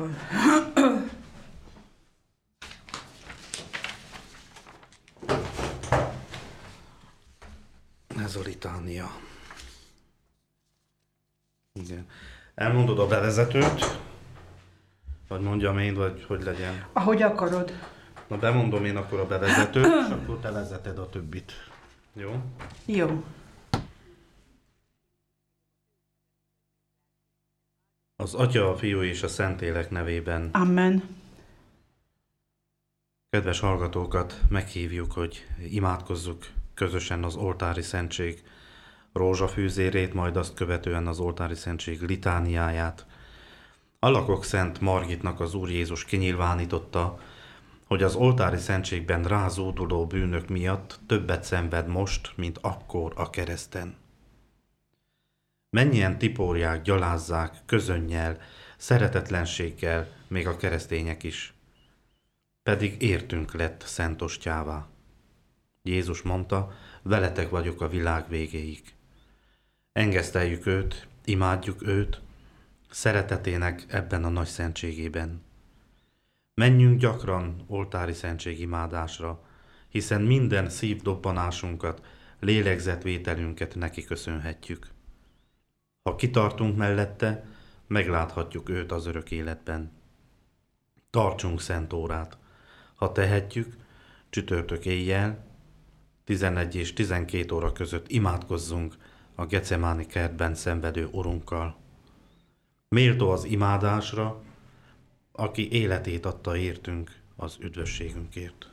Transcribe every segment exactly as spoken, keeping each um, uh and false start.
Zsoltról. Ez a litánia. Igen. Elmondod a bevezetőt? Vagy mondjam én, vagy hogy legyen? Ahogy akarod. Na, bemondom én akkor a bevezetőt, és akkor te vezeted a többit. Jó? Jó. Az Atya, a Fiú és a Szentlélek nevében. Amen. Kedves hallgatókat meghívjuk, hogy imádkozzuk közösen az oltári szentség rózsafűzérét, majd azt követően az oltári szentség litániáját. Alakok Szent Margitnak az Úr Jézus kinyilvánította, hogy az oltári szentségben rázóduló bűnök miatt többet szenved most, mint akkor a kereszten. Mennyien tiporják, gyalázzák, közönnyel, szeretetlenséggel, még a keresztények is. Pedig értünk lett Szent Ostjává. Jézus mondta, veletek vagyok a világ végéig. Engeszteljük őt, imádjuk őt, szeretetének ebben a nagy szentségében. Menjünk gyakran oltári szentségimádásra, hiszen minden szívdobbanásunkat, lélegzetvételünket neki köszönhetjük. Ha kitartunk mellette, megláthatjuk őt az örök életben. Tartsunk szent órát. Ha tehetjük, csütörtök éjjel, tizenegy és tizenkét óra között imádkozzunk a Gecemáni kertben szenvedő Urunkkal. Méltó az imádásra, aki életét adta értünk az üdvösségünkért.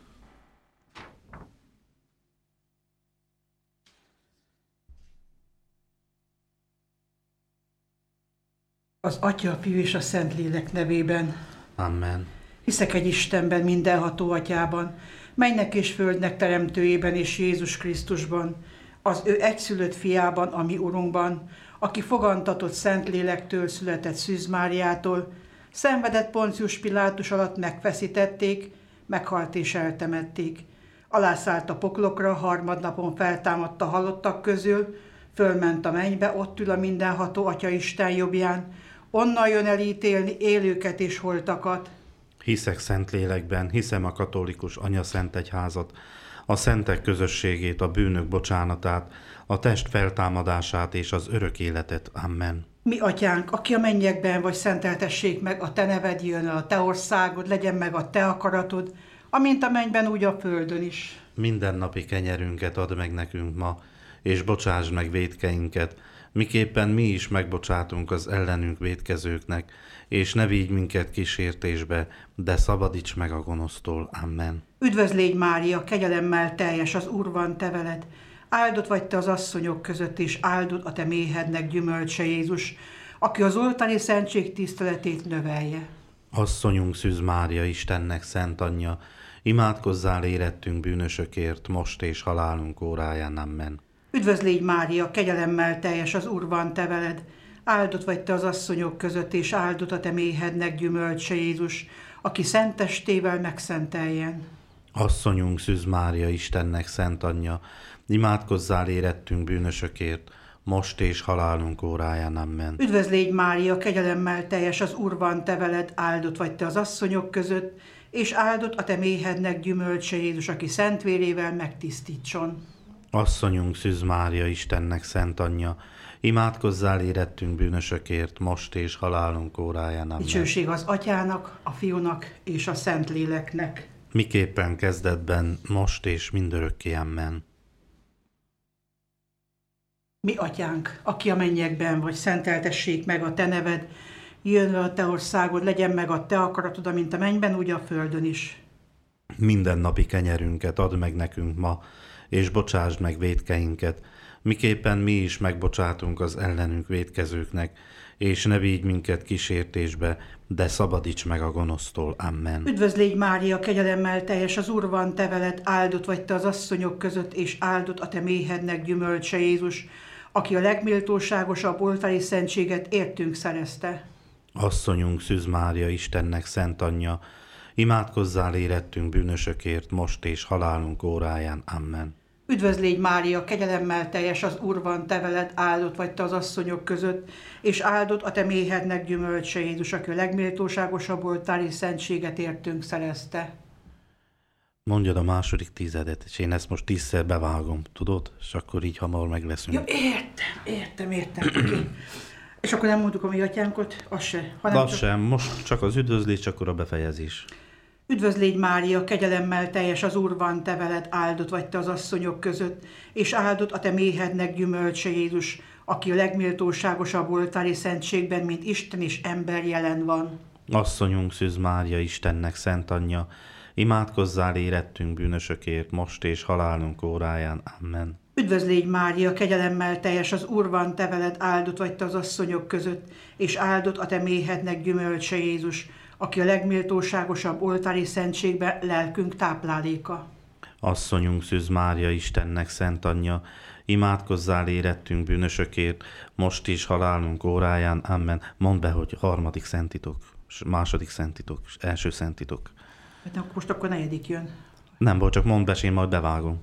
Az Atya, a Fiú és a Szentlélek nevében. Amen. Hiszek egy Istenben, mindenható Atyában, mennynek és földnek teremtőjében és Jézus Krisztusban, az ő egyszülött fiában, a mi Urunkban, aki fogantatott Szentlélektől született Szűz Máriától, szenvedett Poncius Pilátus alatt megfeszítették, meghalt és eltemették. Alászállt a poklokra, harmadnapon feltámadt a halottak közül, fölment a mennybe, ott ül a mindenható Atya Isten jobbján, onnan jön elítélni élőket és holtakat. Hiszek Szentlélekben, hiszem a katolikus anyaszentegyházat, a szentek közösségét, a bűnök bocsánatát, a test feltámadását és az örök életet. Amen. Mi Atyánk, aki a mennyekben vagy, szenteltessék meg a te neved, jön el a te országod, legyen meg a te akaratod, amint a mennyben, úgy a földön is. Mindennapi kenyerünket add meg nekünk ma, és bocsásd meg vétkeinket, miképpen mi is megbocsátunk az ellenünk vétkezőknek, és ne vigy minket kísértésbe, de szabadíts meg a gonosztól. Amen. Üdvözlégy Mária, kegyelemmel teljes, az Úr van te veled. Áldott vagy te az asszonyok között, és áldott a te méhednek gyümölcse Jézus, aki az oltári szentség tiszteletét növelje. Asszonyunk Szűz Mária, Istennek szent anyja, imádkozzál érettünk bűnösökért, most és halálunk óráján. Amen. Üdvözlégy Mária, kegyelemmel teljes, az Úr van te veled. Áldott vagy te az asszonyok között, és áldott a te méhednek gyümölcse Jézus, aki szent testével megszenteljen. Asszonyunk Szűz Mária, Istennek szent anyja, imádkozzál érettünk bűnösökért, most és halálunk óráján. Amen. Üdvözlégy Mária, kegyelemmel teljes, az Úr van te veled, áldott vagy te az asszonyok között, és áldott a te méhednek gyümölcse Jézus, aki szent vérével megtisztítson. Asszonyunk Szűz Mária, Istennek szent anyja, imádkozzál érettünk bűnösökért, most és halálunk óráján. Amen. Dicsőség az Atyának, a Fiúnak és a Szentléleknek. Miképpen kezdetben, most és mindörökké. Amen. Mi Atyánk, aki a mennyekben vagy, szenteltessék meg a te neved, jön el a te országod, legyen meg a te akaratod, amint a mennyben, úgy a földön is. Mindennapi kenyerünket add meg nekünk ma, és bocsásd meg vétkeinket, miképpen mi is megbocsátunk az ellenünk vétkezőknek, és ne vigy minket kísértésbe, de szabadíts meg a gonosztól. Amen. Üdvözlégy Mária, kegyelemmel teljes, az Úr van te veled, áldott vagy te az asszonyok között, és áldott a te méhednek gyümölcse Jézus, aki a legméltóságosabb oltári szentséget értünk szerezte. Asszonyunk Szűz Mária, Istennek szent anyja, imádkozzál érettünk bűnösökért, most és halálunk óráján. Amen. Üdvözl légy Mária, kegyelemmel teljes, az Úr van te veled, áldott vagy te az asszonyok között, és áldott a te méhednek gyümölcse Jézus, aki a legméltóságosabb oltári szentséget értünk szerezte. Mondjad a második tizedet, és én ezt most tízszer bevágom, tudod? És akkor így hamar megleszünk. Ja, értem, értem, értem. Okay. És akkor nem mondjuk a mi atyánkot, az se. Hanem Az csak... sem, most csak az üdvözlés, akkor a befejezés. Üdvözl légy Mária, kegyelemmel teljes, az Úr van te veled, áldott vagy te az asszonyok között, és áldott a te méhednek gyümölcse Jézus, aki a legméltóságosabb oltári szentségben, mint Isten és ember jelen van. Asszonyunk Szűz Mária, Istennek szent anyja, imádkozzál érettünk bűnösökért, most és halálunk óráján. Amen. Üdvözl légy Mária, kegyelemmel teljes, az Úr van te veled, áldott vagy te az asszonyok között, és áldott a te méhednek gyümölcse Jézus, aki a legméltóságosabb oltári szentségben lelkünk tápláléka. Asszonyunk Szűz Mária, Istennek szent anyja, imádkozzál érettünk bűnösökért, most is halálunk óráján. Amen. Mondd be, hogy harmadik szentitok, második szentitok, és első szentitok. Hát most akkor negyedik jön. Nem volt, csak mondd be, és én majd bevágom.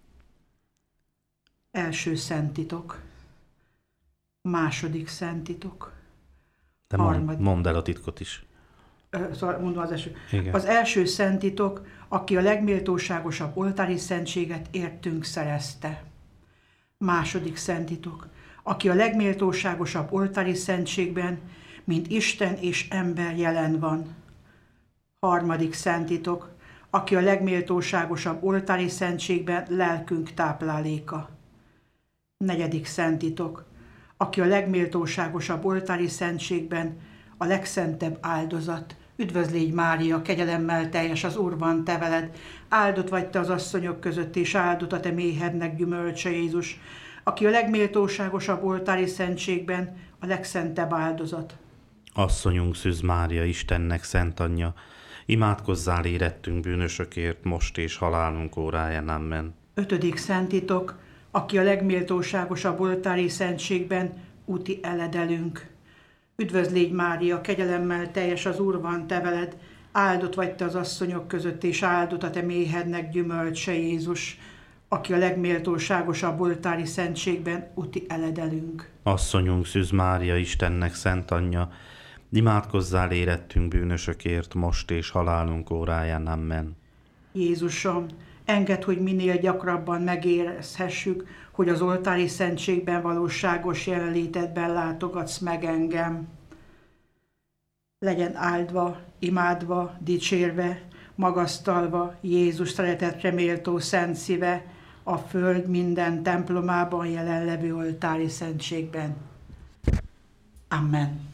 Első szentitok. Második szentitok. De mond, mondd el a titkot is. Szóval mondom az első. Igen. Az első szentitok, aki a legméltóságosabb oltári szentséget értünk szerezte. Második szentitok, aki a legméltóságosabb oltári szentségben, mint Isten és ember jelen van. Harmadik szentitok, aki a legméltóságosabb oltári szentségben lelkünk tápláléka. Negyedik szentitok, aki a legméltóságosabb oltári szentségben a legszentebb áldozat. Üdvözl légy Mária, kegyelemmel teljes, az Úr van te veled, áldott vagy te az asszonyok között, és áldott a te méhednek gyümölcse Jézus, aki a legméltóságosabb oltári szentségben a legszentebb áldozat. Asszonyunk Szűz Mária, Istennek szent anyja, imádkozzál érettünk bűnösökért, most és halálunk óráján. Amen. Ötödik szentitok, aki a legméltóságosabb oltári szentségben úti eledelünk. Üdvözl légy Mária, kegyelemmel teljes, az Úr van te veled, áldott vagy te az asszonyok között, és áldott a te méhednek gyümölcse Jézus, aki a legméltóságosabb oltári szentségben úti eledelünk. Asszonyunk Szűz Mária, Istennek szent anyja, imádkozzál érettünk bűnösökért, most és halálunk óráján. Amen. Jézusom, engedd, hogy minél gyakrabban megérezhessük, hogy az oltári szentségben valóságos jelenlétedben látogatsz meg engem. Legyen áldva, imádva, dicsérve, magasztalva Jézus szeretetre méltó szent szíve a föld minden templomában jelenlevő oltári szentségben. Amen.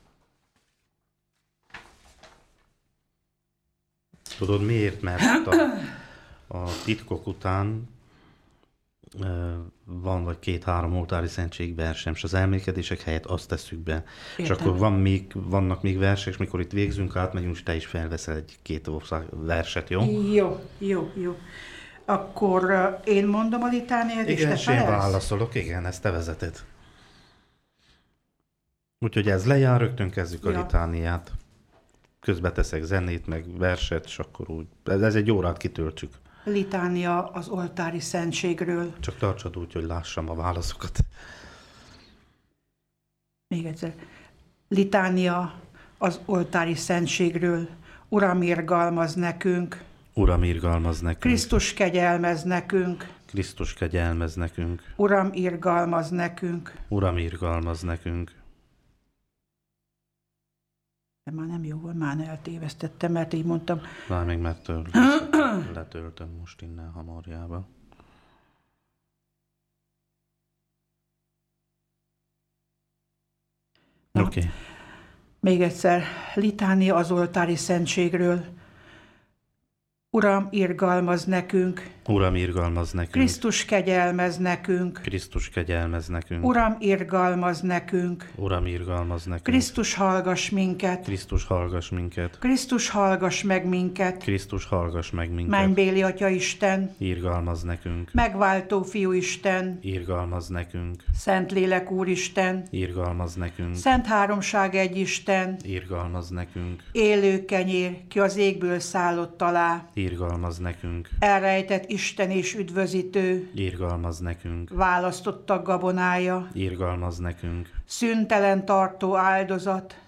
Tudod miért? Mert a, a titkok után e, van vagy két-három oltári szentség versem, és az emlékezések helyett azt tesszük be. Értem. És akkor van még, vannak még versek, és mikor itt végzünk, átmegyünk, és te is felveszel egy-két verset, jó? Jó, jó, jó. Akkor uh, én mondom a litániát, és te Igen, felelsz? én válaszolok, igen, ezt te vezeted. Úgyhogy ez lejár, rögtön kezdjük ja. a litániát. Közbe teszek zenét, meg verset, és akkor úgy. Ez, ez egy órát kitöltsük. Litánia az oltári szentségről. Csak tartsad úgy, hogy lássam a válaszokat. Még egyszer. Litánia az oltári szentségről. Uram, irgalmaz nekünk. Uram, irgalmaz nekünk. Krisztus kegyelmez nekünk. Krisztus kegyelmez nekünk. Uram, irgalmaz nekünk. Uram, irgalmaz nekünk. De már nem jó volt, már eltévesztettem, mert így mondtam. Na, még mert től, letöltöm most innen hamarjába. Oké. Okay. Még egyszer, litánia az oltári szentségről. Uram, irgalmaz nekünk. Uram, irgalmaz nekünk. Krisztus kegyelmez nekünk. Krisztus kegyelmez nekünk. Uram, irgalmaz nekünk. Uram, irgalmaz nekünk. Krisztus hallgass minket. Krisztus hallgass minket. Krisztus hallgass meg minket. Krisztus hallgass meg minket. Mennybéli Atya Isten. Irgalmaz nekünk. Megváltó Fiú Isten. Irgalmaz nekünk. Szentlélek Úristen. Irgalmaz nekünk. Szent Háromság egy Isten. Irgalmaz nekünk. Élő kenyér, ki az égből szállott alá. Irgalmaz nekünk. Elrejtett Isten és üdvözítő, irgalmaz nekünk. választottak gabonája, Irgalmaz nekünk. szüntelen tartó áldozat,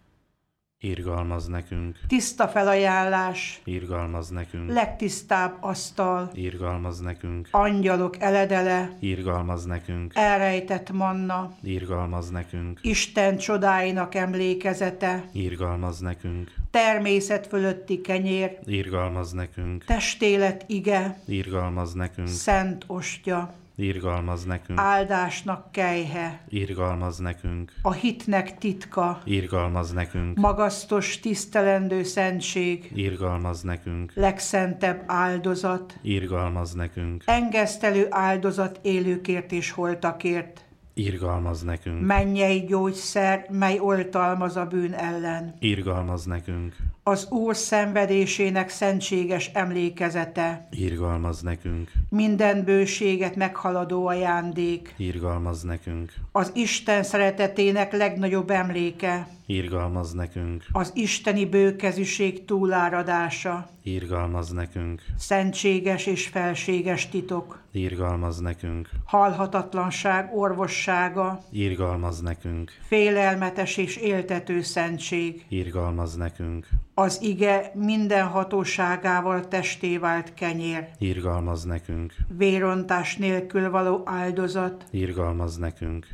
Irgalmaz nekünk. tiszta felajánlás, Irgalmaz nekünk. legtisztább asztal, Irgalmaz nekünk. angyalok eledele, Irgalmaz nekünk. elrejtett manna, Irgalmaz nekünk. Isten csodáinak emlékezete, Irgalmaz nekünk. természet fölötti kenyér, Irgalmaz nekünk. testélet ige, Irgalmaz nekünk. szent ostya, Irgalmaz nekünk. áldásnak kejhe, Irgalmaz nekünk. a hitnek titka, Irgalmaz nekünk. magasztos, tisztelendő szentség, Irgalmaz nekünk. legszentebb áldozat, Irgalmaz nekünk. engesztelő áldozat élőkért és holtakért, Irgalmaz nekünk. mennyei gyógyszer, mely oltalmaz a bűn ellen, Irgalmaz nekünk. az Úr szenvedésének szentséges emlékezete, Irgalmaz nekünk. minden bőséget meghaladó ajándék, Irgalmaz nekünk. az Isten szeretetének legnagyobb emléke, Irgalmaz nekünk. az isteni bőkezűség túláradása, Irgalmaz nekünk. szentséges és felséges titok, Irgalmaz nekünk. halhatatlanság orvossága, Irgalmaz nekünk. félelmetes és éltető szentség, Irgalmaz nekünk. az ige minden hatóságával testé vált kenyér, Irgalmaz nekünk. vérontás nélkül való áldozat, Irgalmaz nekünk.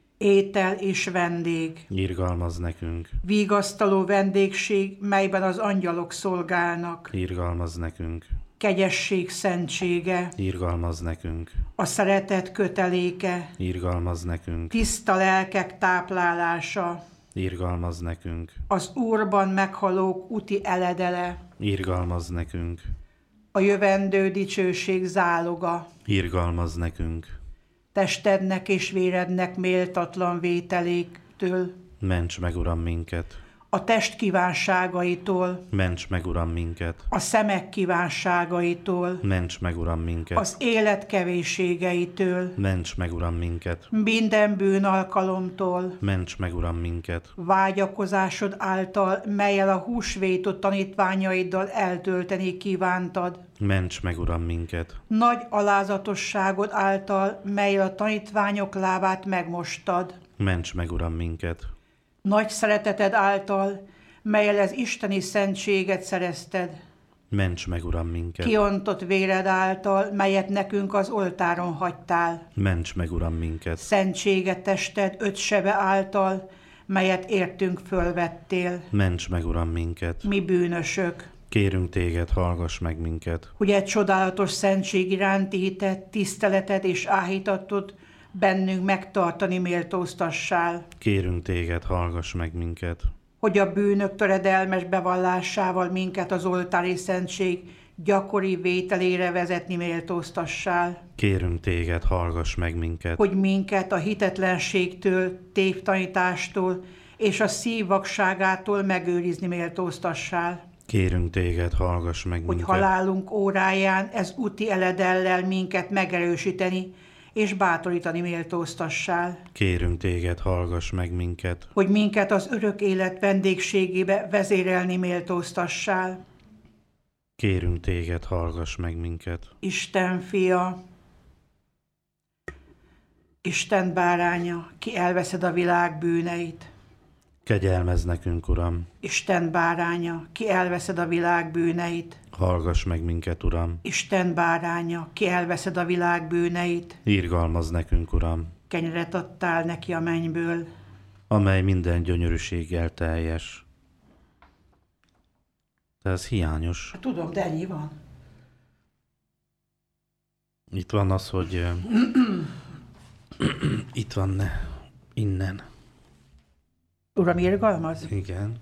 étel és vendég, Irgalmaz nekünk. vigasztaló vendégség, melyben az angyalok szolgálnak, Irgalmaz nekünk. kegyesség szentsége, Irgalmaz nekünk. a szeretet köteléke, Irgalmaz nekünk. tiszta lelkek táplálása, Irgalmaz nekünk. az Úrban meghalók úti eledele, Irgalmaz nekünk. a jövendő dicsőség záloga, Irgalmaz nekünk. testednek és vérednek méltatlan vételéktől, Ments meg, Uram, minket. a test kívánságaitól, Ments meg, Uram, minket. a szemek kívánságaitól, Ments meg, Uram, minket. az élet kevésségeitől, Ments meg, Uram, minket. minden bűnalkalomtól, Ments meg, Uram, minket. vágyakozásod által, melyel a húsvétot tanítványaiddal eltölteni kívántad, Ments meg, Uram, minket. nagy alázatosságod által, melyel a tanítványok lábát megmostad, Ments meg, Uram, minket. nagy szereteted által, melyel az isteni szentséget szerezted, Ments meg, Uram, minket. kiontott véred által, melyet nekünk az oltáron hagytál, Ments meg, Uram, minket. szentséget tested öt sebe által, melyet értünk fölvettél, Ments meg, Uram, minket. mi bűnösök, Kérünk téged, hallgass meg minket. hogy egy csodálatos szentség iránti hitet, tiszteleted és áhítatod bennünk megtartani méltóztassál, Kérünk téged, hallgass meg minket. hogy a bűnök töredelmes bevallásával minket az oltári szentség gyakori vételére vezetni méltóztassál, Kérünk téged, hallgass meg minket. hogy minket a hitetlenségtől, tévtanítástól és a szív vakságától megőrizni méltóztassál, Kérünk téged, hallgass meg hogy minket. halálunk óráján ez úti eledellel minket megerősíteni és bátorítani méltóztassál, Kérünk téged, hallgass meg minket. hogy minket az örök élet vendégségébe vezérelni méltóztassál, Kérünk téged, hallgass meg minket. Isten fia, Isten báránya, ki elveszed a világ bűneit, Kegyelmezz nekünk, Uram. Isten báránya, ki elveszed a világ bűneit, Hallgass meg minket, Uram. Isten báránya, ki elveszed a világ bűneit, Irgalmazz nekünk, Uram, kenyeret adtál neki a mennyből, amely minden gyönyörűséggel teljes. De ez hiányos. tudom, de ennyi van. Itt van az, hogy ö, itt van ne, innen. Uram, irgalmaz? Igen.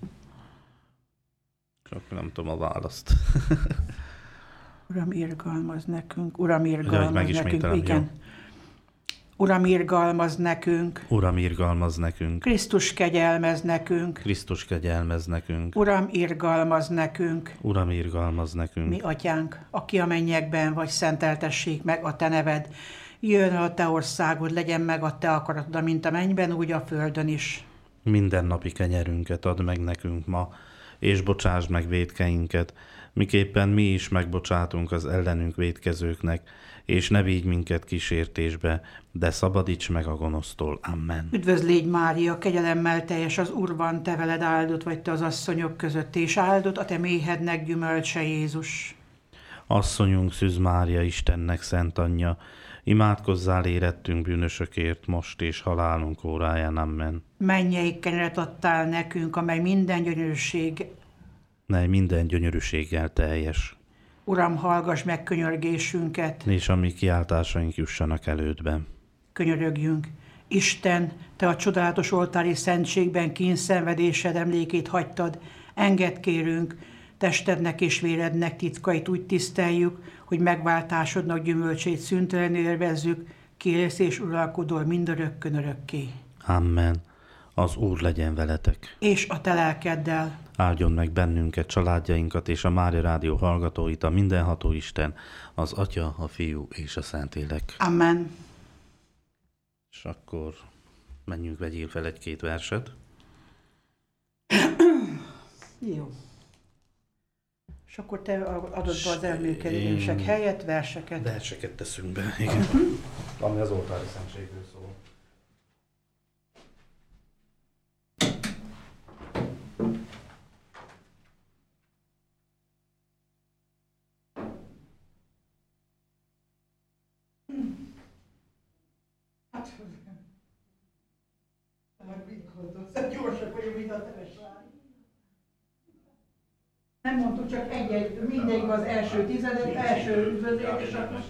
Csak nem tudom a választ. Uram, irgalmaz nekünk, Uram, Ugye, hogy irgalmaz nekünk, megismételem, igen. jó? Uram, irgalmaz nekünk, Uram, irgalmaz nekünk. Krisztus kegyelmez nekünk, Krisztus kegyelmez nekünk. Uram, irgalmaz nekünk, Uram, irgalmaz nekünk. mi atyánk, aki a mennyekben vagy, szenteltessék meg a te neved. Jöjjön el a te országod, legyen meg a te akaratod, mint a mennyben, úgy a földön is. Minden napi kenyerünket add meg nekünk ma, és bocsásd meg vétkeinket, miképpen mi is megbocsátunk az ellenünk vétkezőknek, és ne vigy minket kísértésbe, de szabadíts meg a gonosztól. Amen. Üdvözl légy Mária, kegyelemmel teljes az Úr van, te veled áldott vagy te az asszonyok között, és áldott a te méhednek gyümölcse Jézus. Asszonyunk Szűz Mária, Istennek szent anyja, imádkozzál érettünk bűnösökért, most és halálunk óráján. Amen. Mennyei kenyeret adtál nekünk, amely minden gyönyörűség. Mely minden gyönyörűséggel teljes. Uram, hallgass meg könyörgésünket. És a mi kiáltásaink jussanak elődbe. Könyörögjünk. Isten, te a csodálatos oltári szentségben kínszenvedésed emlékét hagytad, engedd kérünk, testednek és vérednek titkait úgy tiszteljük, hogy megváltásodnak gyümölcsét szüntelen élvezzük, kérsz és uralkodol mindörökkön örökké. Amen. Az Úr legyen veletek. És a te lelkeddel. Áldjon meg bennünket, családjainkat és a Mária Rádió hallgatóit, a mindenható Isten, az Atya, a Fiú és a Szentlélek. Amen. És akkor menjünk, vegyél fel egy-két verset. Jó. És akkor te adod be az emlékezések én... helyett verseket. Verseket teszünk be, igen. Uh-huh. Ami az oltári szentségről szól. Nem mondtuk, csak egy-egy, mindig az első tizedet, első üdvözlét, és akkor...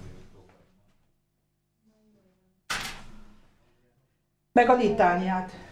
Meg a litániát.